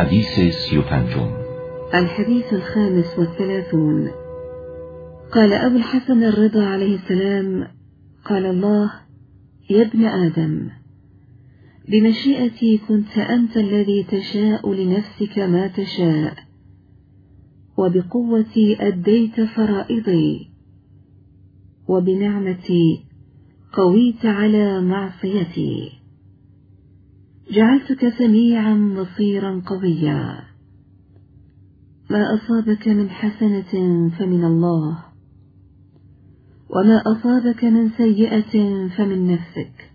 حدیث 35. الحديث 35. قال أبو الحسن الرضا عليه السلام: قال الله: يا ابن آدم، بمشيئتي كنت أنت الذي تشاء لنفسك ما تشاء، وبقوتي أديت فرائضي، وبنعمتي قويت على معصيتي، جعلتك سميعا بصيرا قويا، ما أصابك من حسنة فمن الله، وما أصابك من سيئة فمن نفسك،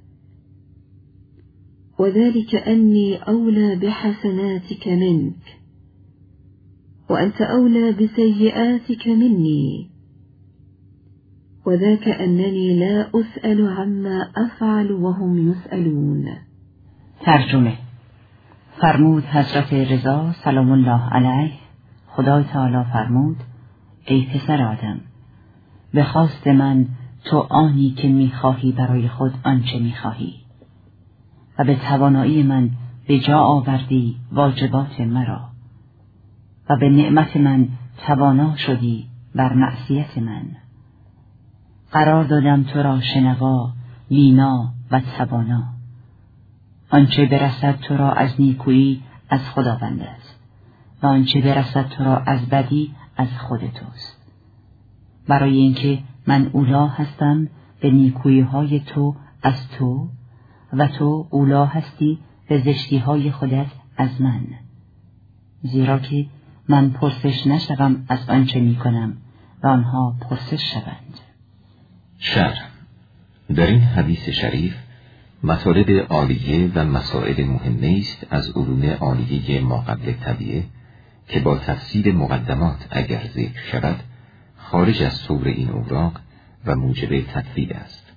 وذلك أني أولى بحسناتك منك، وأنت أولى بسيئاتك مني، وذاك أنني لا أسأل عما أفعل وهم يسألون. ترجمه: فرمود حضرت رضا سلام الله علیه: خدای تعالی فرمود: ای پسر آدم، به خواست من تو آنی که میخواهی برای خود آنچه میخواهی، و به توانایی من به جا آوردی واجبات مرا، و به نعمت من توانا شدی بر معصیت من. قرار دادم تو را شنوا، بینا و توانا. آنچه برسد تو را از نیکویی از خداوند است، و آنچه برسد تو را از بدی از خود توست، برای اینکه من اولا هستم به نیکویی‌های تو از تو، و تو اولا هستی به زشتی‌های خودت از من، زیرا که من پرسش نشوم از آنچه می‌کنم و آنها پرسش شوند. شرح: در این حدیث شریف مطالب عالیه و مسائل مهمه است از علوم عالیه ماقبل طبیعه که با تفصیل مقدمات اگر ذکر شود خارج از طور این اوراق و موجب تطبیق است.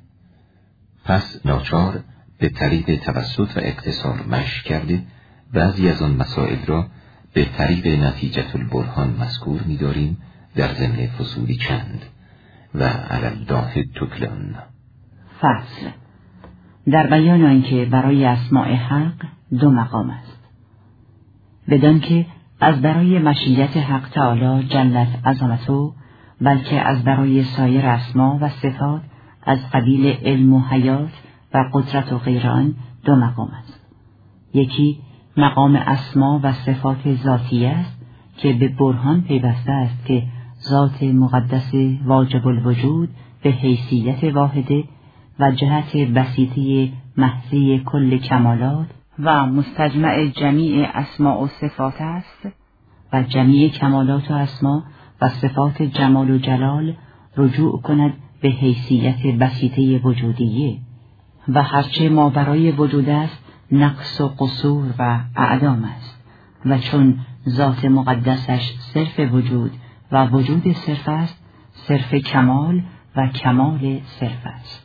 پس ناچار به طریق توسط و اختصار مشق کرده بعضی از آن مسائل را به طریق نتیجة البرهان مذکور می‌داریم در ضمن فصولی چند و علی الداهد تکلان. فصل: در بیان آنکه برای اسماء حق دو مقام است، بدان که از برای مشیت حق تعالی جلت عظمته، بلکه از برای سایر اسما و صفات از قبیل علم و حیات و قدرت و غیر آن دو مقام است. یکی مقام اسما و صفات ذاتیه است که به برهان پیوسته است که ذات مقدس واجب الوجود به حیثیت واحده و جهت بسیطه محضی کل کمالات و مستجمع جمیع اسماء و صفات است، و جمیع کمالات و اسما و صفات جمال و جلال رجوع کند به حیثیت بسیطه وجودیه، و هرچه ما برای وجود است نقص و قصور و اعدام است، و چون ذات مقدسش صرف وجود و وجود صرف است، صرف کمال و کمال صرف است.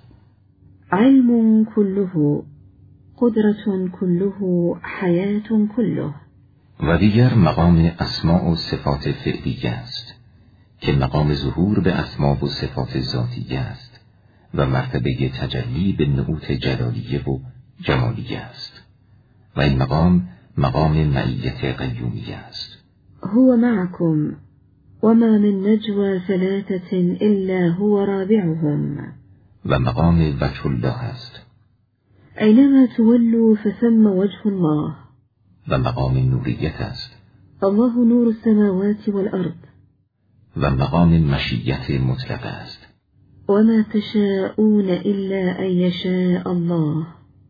علم كله، قدرة كله، حياة كله. و دیگر مقام اسماء و صفات فعلیه است که مقام ظهور به اسماء و صفات ذاتیه است و مرتبه تجلی به نعوت جلالیه و جمالیه است، و این مقام معیت قیومیه است. هو معكم وما من نجوى ثلاثة إلا هو رابعهم. و مقام وجه الله است. أينما تولوا فثم وجه الله. و مقام نوریت است. الله نور السماوات والأرض. و مقام مشیت مطلقه است. وما تشاءون إلا أن يشاء الله.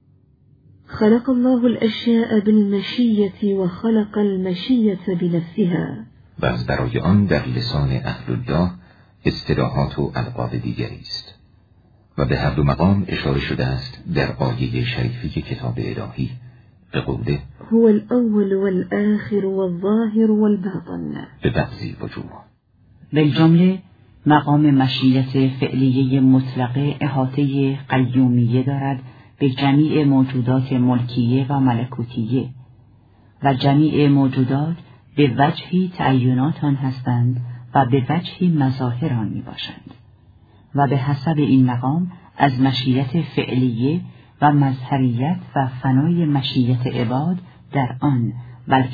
خلق الله الأشياء بالمشية وخلق المشية بنفسها. و از برای آن در لسان اهل الله اصطلاحات و القاب دیگری است، و به هر دو مقام اشاره شده است در آیه شریفی کتاب الهی به قوله: هو الأول والآخر والظاهر والباطن. به بعضی وجوه. بالجمله مقام مشیت فعلیه مطلقه احاطه قیومیه دارد به جمیع موجودات ملکیه و ملکوتیه، و جمیع موجودات به وجهی تعینات آن هستند و به وجهی مظاهر آن می باشند، و به حسب این مقام از مشیت فعلیه و مظهریت و فنای مشیت عباد در آن، بلکه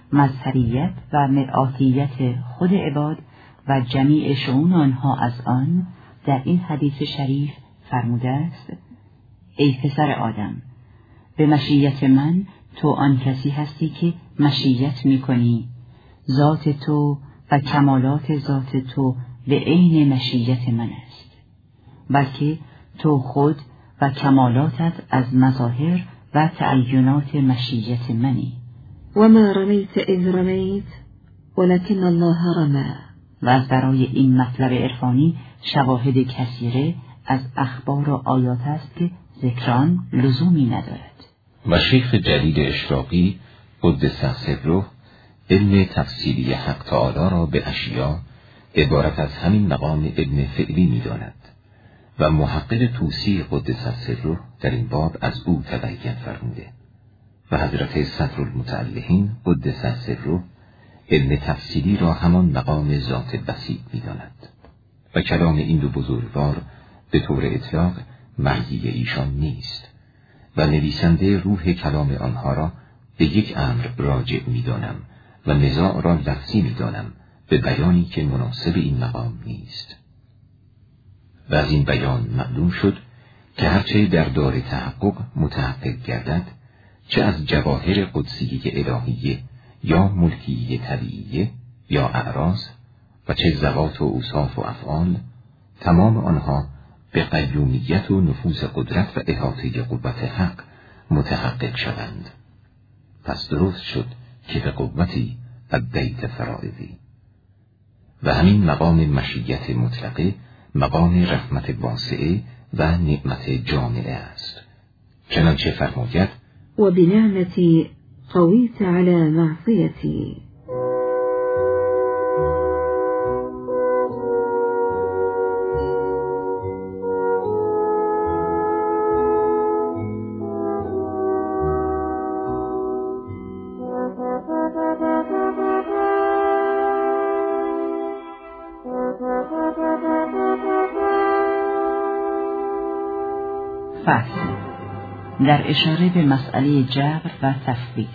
مظهریت و مرآتیت خود عباد و جمیع شؤون آنها از آن در این حدیث شریف فرموده است: ای پسر آدم، به مشیت من تو آن کسی هستی که مشیت می‌کنی. ذات تو و کمالات ذات تو به عین مشیت من است، بلکه تو خود و کمالاتت از مظاهر و تعینات مشیت منی. وما رميت إذ رميت ولكن الله رمى. و از برای این مطلب عرفانی شواهد کثیره از اخبار و آیات است که ذکران لزومی ندارد. و شیخ جلیل اشراقی قدس سره علم تفصیلی حق تعالی را به اشیا عبارت از همین مقام علم فعلی می‌داند و محقق طوسی قدس سره در این باب از او تبیین فرموده و حضرت صدرالمتعلهین قدس سره علم تفصیلی را همان مقام ذات بسیط می‌داند و کلام این دو بزرگوار به طور اطلاق مرضی ایشان نیست و نویسنده روح کلام آنها را به یک امر راجع می‌دانم و نزاع را لفظی می‌دانم به بیانی که مناسب این مقام نیست. و از این بیان معلوم شد که هرچه در دار تحقق متحقق گردد، چه از جواهر قدسیه الهیه یا ملکیه طبیعیه یا اعراض و چه ذوات و اوصاف و افعال، تمام آنها به قیومیت و نفوذ قدرت و احاطه قوت حق متحقق شوند. پس درست شد که به قوتی ادیت فرائضی. و همین مقام مشیت مطلقه مقام رحمت واسعه و نعمت جامعه است، چنانچه فرماید: و بنعمتی قویت علی معصیتی. فصل در اشاره به مسئله جبر و تفویض.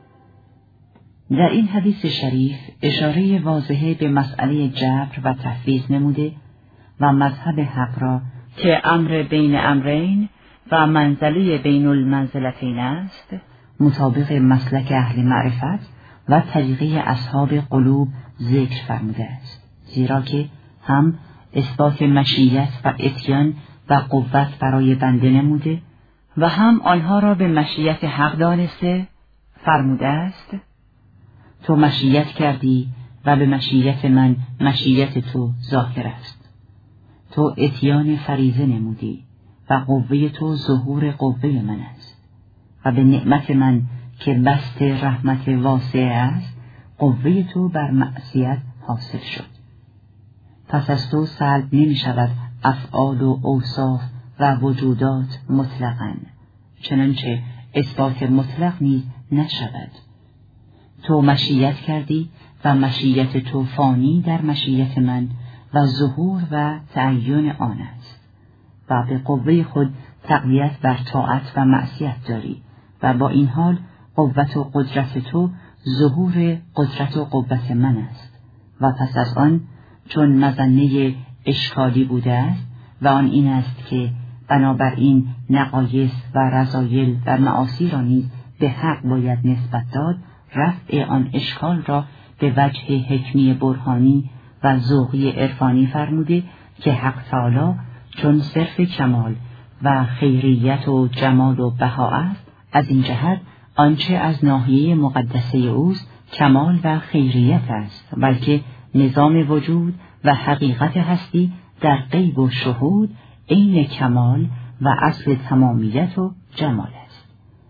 در این حدیث شریف اشاره واضحه به مسئله جبر و تفویض نموده و مذهب حق را که امر بین امرین و منزله بین المنزلتین است، مطابق مسلک اهل معرفت و طریقه اصحاب قلوب ذکر فرموده است، زیرا که هم اثبات مشیت و اتیان و قوت برای بنده نموده و هم آنها را به مشیت حق دانسته فرموده است: تو مشیت کردی و به مشیت من مشیت تو ظاهر است. تو اتیان فریضه نمودی و قوه تو ظهور قوه من است و به نعمت من که بسط رحمت واسعه است قوه تو بر معصیت حاصل شد. پس از تو سلب نمی شود افعال و اوصاف و وجودات مطلقاً، چنانچه اثبات مطلق نیز نشود. تو مشیت کردی و مشیت تو فانی در مشیت من و ظهور و تعین آن است و به قوه خود تقویت بر طاعت و معصیت داری و با این حال قوت و قدرت تو ظهور قدرت و قوت من است. و پس از آن چون مظنه اشکالی بوده است و آن این است که بنابراین نقایص و رذایل و معاصی را نیز به حق باید نسبت داد، رفع آن اشکال را به وجه حکمی برهانی و ذوقی عرفانی فرموده که حق تعالی چون صرف کمال و خیریت و جمال و بها است، از این جهت آنچه از ناحیه مقدسه اوست کمال و خیریت است، بلکه نظام وجود و حقیقت هستی در غیب و شهود عین کمال و اصل تمامیت و جمال است.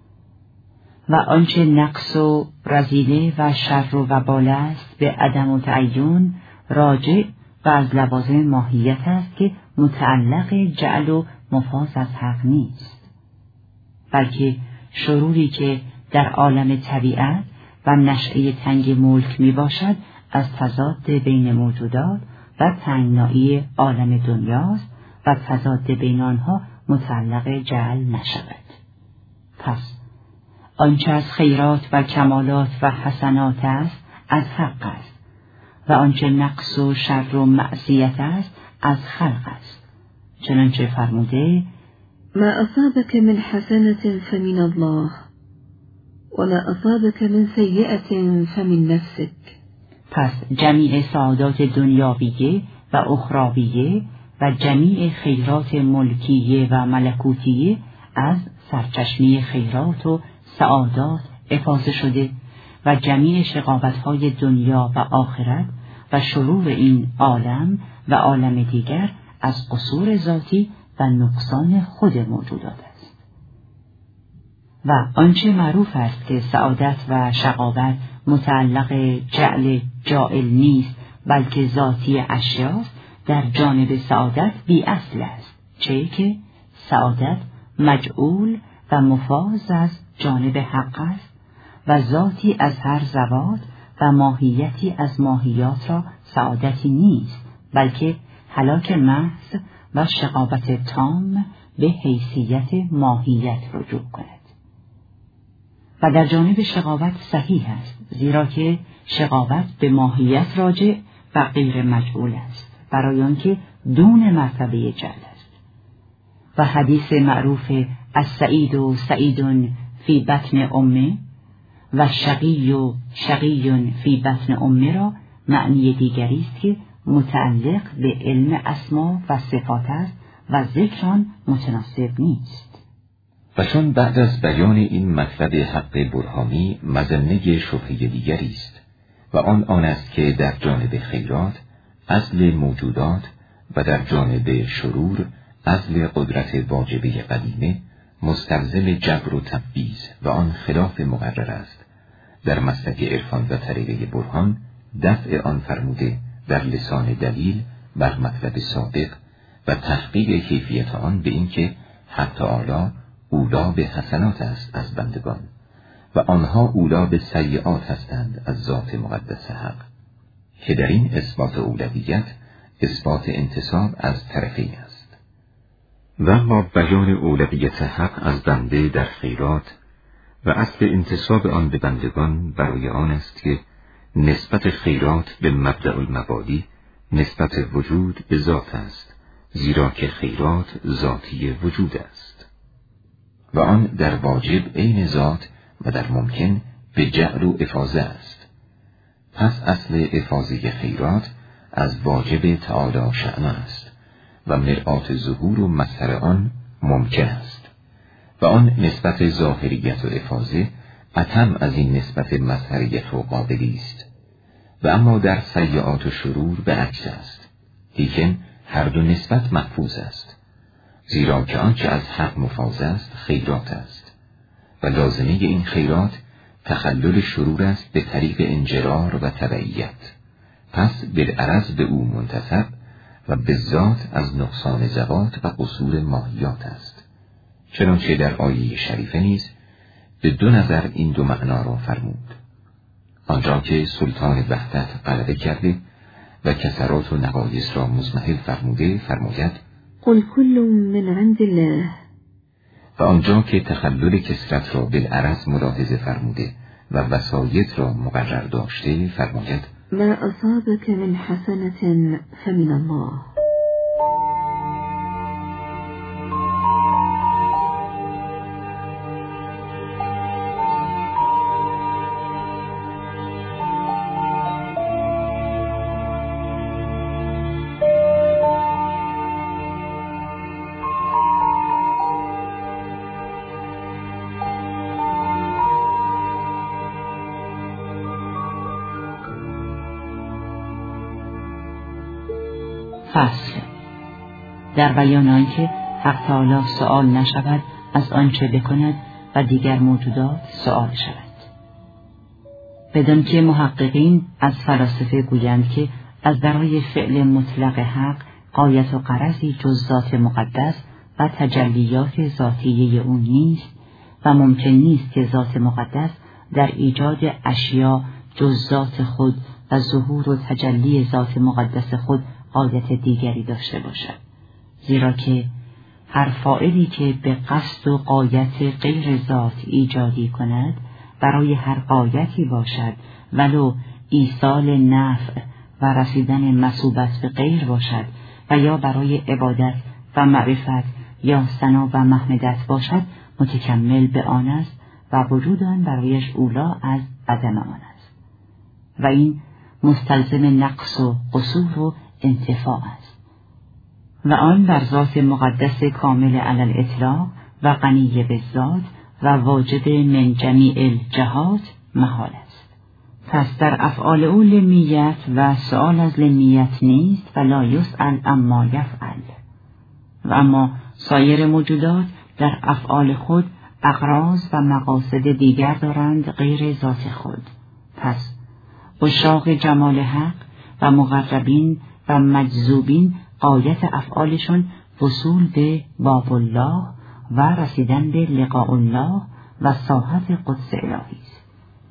و آنچه نقص و رذیله و شر و وبال است به عدم و تعین راجع و از لوازم ماهیت است که متعلق جعل و مفاز از حق نیست، بلکه شروری که در عالم طبیعت و نشأه تنگ ملک می باشد از تضاد بین موجودات و تنگنایی عالم دنیاست و تضاد بین آنها متعلق جعل نشود. پس آنچه از خیرات و کمالات و حسنات است از حق است و آنچه نقص و شر و معصیت است از خلق است. چنانچه فرموده: ما أصابك من حسنة فمن الله وما أصابك من سيئة فمن نفسك. پس جمیع سعادات دنیاویه و اخرویه و جمیع خیرات ملکیه و ملکوتیه از سرچشمه خیرات و سعادات افاضه شده و جمیع شقاوت‌های دنیا و آخرت و شرور این عالم و عالم دیگر از قصور ذاتی و نقصان خود موجودات است. و آنچه معروف است که سعادت و شقاوت متعلق جعل جائل نیست بلکه ذاتی اشیاست، در جانب سعادت بی اصل است، چه که سعادت مجعول و مفاض از جانب حق است و ذاتی از هر ذوات و ماهیتی از ماهیات را سعادتی نیست بلکه هلاک محض و شقاوت تام به حیثیت ماهیت رجوع کند. و در جانب شقاوت صحیح است، زیرا که شقاوت به ماهیت راجع و غیر مجعول است، برای آنکه دون مرتبه جعل است. و حدیث معروف السعید سعید فی بطن امه و شقی فی بطن امه را معنی دیگری است که متعلق به علم اسما و صفات است و ذکر آن متناسب نیست. و چون بعد از بیان این مطلب حق برهانی مظنه شبهه دیگری است و آن است که در جانب خیرات اصل موجودات و در جانب شرور اصل قدرت واجبه قدیمه مستلزم جبر و تفویض و آن خلاف مقرر است، در مسلک عرفان و طریقه برهان دفع آن فرموده در لسان دلیل بر مطلب سابق و تحقیق کیفیت آن به این که حق تعالی اولا به حسنات است از بندگان و آنها اولا به سیئات هستند از ذات مقدس حق، که در این اثبات اولویت اثبات انتصاب از طرفین است. و اما بیان اولویت حق از بنده در خیرات و اصل انتصاب آن به بندگان برای آن است که نسبت خیرات به مبدأ المبادی نسبت وجود به ذات است، زیرا که خیرات ذاتی وجود است و آن در واجب عین ذات و در ممکن به جعل و افاضه است. پس اصل افاضه خیرات از واجب تعالی شأن است و مرآت ظهور و مظهر آن ممکن است و آن نسبت ظاهریت و افاضه اتم از این نسبت مظهریت و قابلی است. و اما در سیئات و شرور به عکس است، لیکن هر دو نسبت محفوظ است، زیرا که آنچه از حق مفاض است خیرات است و لازمه این خیرات تخلل شرور است به طریق انجرار و تبعیت، پس بالعرض به او منتسب و به ذات از نقصان ذوات و قصور ماهیات است. چنانچه در آیه شریفه نیز به دو نظر این دو معنا را فرمود، آنجا که سلطان وحدت غلبه کرده و کسرات و نقایص را مضمحل فرموده فرماید قل كل من عند الله، و آنجا که تخلل کسرت را بالعرض ملاحظه فرموده و وسایط را مقرر داشته فرماید ما أصابك من حسنة فمن الله. فصل در بیان آنکه حق تعالی سؤال نشود از آنچه بکند و دیگر موجودات سؤال شود. بدان که محققین از فلاسفه گویند که از برای فعل مطلق حق غایت و غرضی جز ذات مقدس و تجلیات ذاتیه او نیست و ممکن نیست که ذات مقدس در ایجاد اشیا جز ذات خود و ظهور و تجلی ذات مقدس خود غایت دیگری داشته باشد، زیرا که هر فاعلی که به قصد و غایت غیر ذات ایجادی کند برای هر غایتی باشد، ولو ایصال نفع و رسیدن مثوبت به غیر باشد و یا برای عبادت و معرفت یا ثنا و محمدت باشد، متکمل به آن است و وجود آن برایش اولا از عدم آن است و این مستلزم نقص و قصور و انتفاع است و آن بر ذات مقدس کامل علی الاطلاق و غنی بالذات و واجد من جمیع الجهات محال است. پس در افعال او لمیت و سؤال از لمیت نیست و لا یسأل عما یفعل. و اما سایر موجودات در افعال خود اغراض و مقاصد دیگر دارند غیر ذات خود. پس عشاق جمال حق و مقربین و مجذوبین غایت افعالشون وصول به باب الله و رسیدن به لقاء الله و ساحت قدس الهی است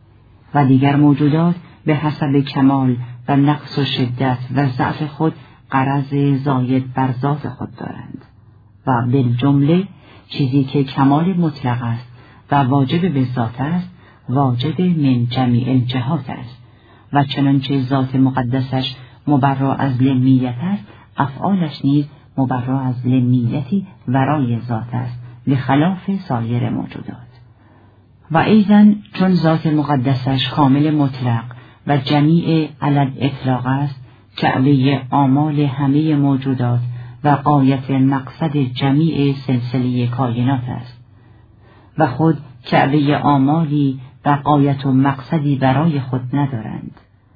و دیگر موجودات به حسب کمال و نقص و شدت و ضعف خود غرض زاید بر ذات خود دارند و بالجمله چیزی که کمال مطلق است و واجب به ذات است واجب من جمیع الجهات است و چنانچه ذات مقدسش مبرا از لمیت است، افعالش نیز مبرا از لمیتی ورای ذات است بخلاف سایر موجودات. و ایضاً چون ذات مقدسش کامل مطلق و جمیع علی الاطلاق است، کعبه آمال همه موجودات و غایت مقصد جمیع سلسله کائنات است و خود کعبه آمالی و غایت و مقصدی برای خود ندارند،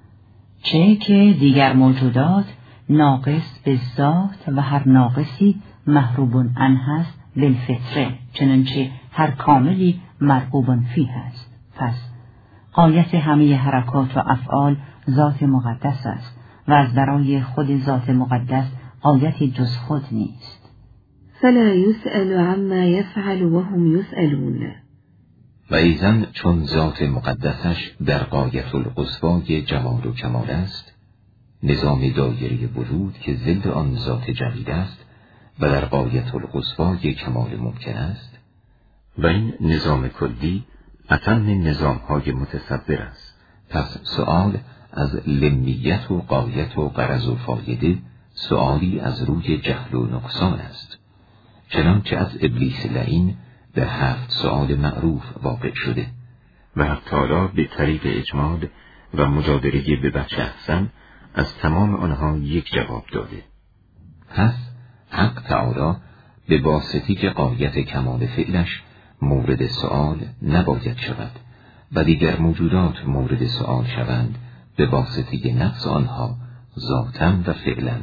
چه که دیگر موجودات ناقص به ذات و هر ناقصی محروب عنه است بالفطره، چنانچه هر کاملی مرغوب فیه است. پس غایت همه حرکات و افعال ذات مقدس است و از برای خود ذات مقدس غایتی جز خود نیست. فلا يسأل عما يفعل وهم يسألون. و ایضاً چون ذات مقدسش در غایت القصوای جمال و کمال است، نظام دایره وجود که ضد آن ذات جلیل است و در غایت القصوای کمال ممکن است، و این نظام کلی اتم نظام‌های متصور است. پس سؤال از لمیت و غایت و غرض و فایده سؤالی از روی جهل و نقصان است، چنانچه از ابلیس لعین در 7 سؤال معروف واقع شده و حق تعالی به طریق اجمال و مجادله به وجه احسن از تمام آنها یک جواب داده. پس حق تعالی به واسطه غایت کمال فعلش مورد سؤال نباید شود و دیگر موجودات مورد سؤال شوند به واسطه نقص آنها ذاتاً و فعلاً.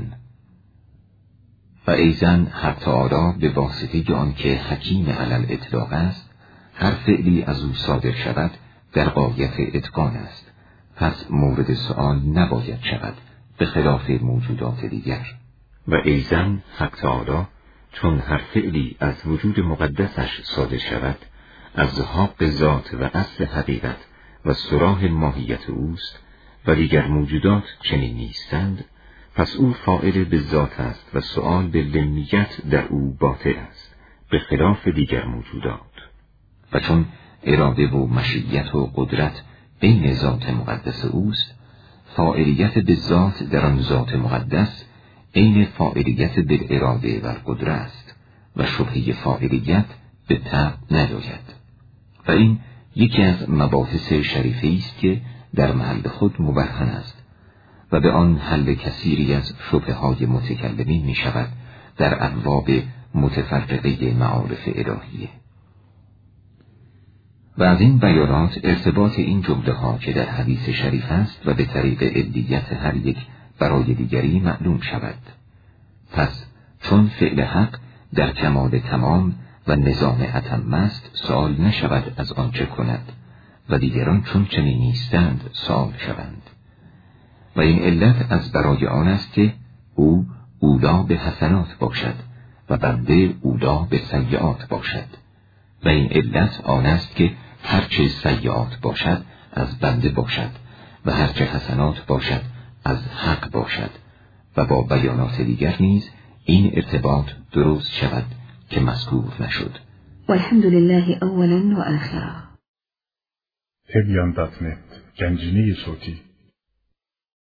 و ایضاً حق تعالی به واسطه آنکه حکیم علی الاطلاق است، هر فعلی از او صادر شود در غایت اتقان است، پس مورد سؤال نباید شود به خلاف موجودات دیگر. و ایضاً حق تعالی چون هر فعلی از وجود مقدسش صادر شود از حق ذات و اصل حقیقت و صراح ماهیت اوست و دیگر موجودات چنین نیستند، پس او فاعل به ذات است و سؤال به لمیت در او باطل است به خلاف دیگر موجودات. و چون اراده و مشیت و قدرت بین ذات مقدس اوست، فاعلیت به ذات در آن ذات مقدس عین فاعلیت بالاراده و قدرت است و شبهه فاعلیت به طبع ندارد. و این یکی از مباحث شریفه است که در محل خود مبرهن است و به آن حل کثیری از شبهه‌های متکلمین می شود در ابواب متفرقه معارف الهیه. و از این بیانات ارتباط این جمله ها که در حدیث شریف است و به طریق علیت هر یک برای دیگری معلوم شود. پس چون فعل حق در کمال تمام و نظام اتم است، سؤال نشود از آن چه کند و دیگران چون چنین نیستند سؤال شوند. و این علت از برای آن است که او اولا به حسنات باشد و بنده اولا به سیئات باشد. و این علت آن است که هرچه سیئات باشد از بنده باشد و هرچه حسنات باشد از حق باشد و با بیانات دیگر نیز این ارتباط درست شود که مذکور نشد. والحمد لله اولا و آخرا. تبیان.net گنجینه صوتی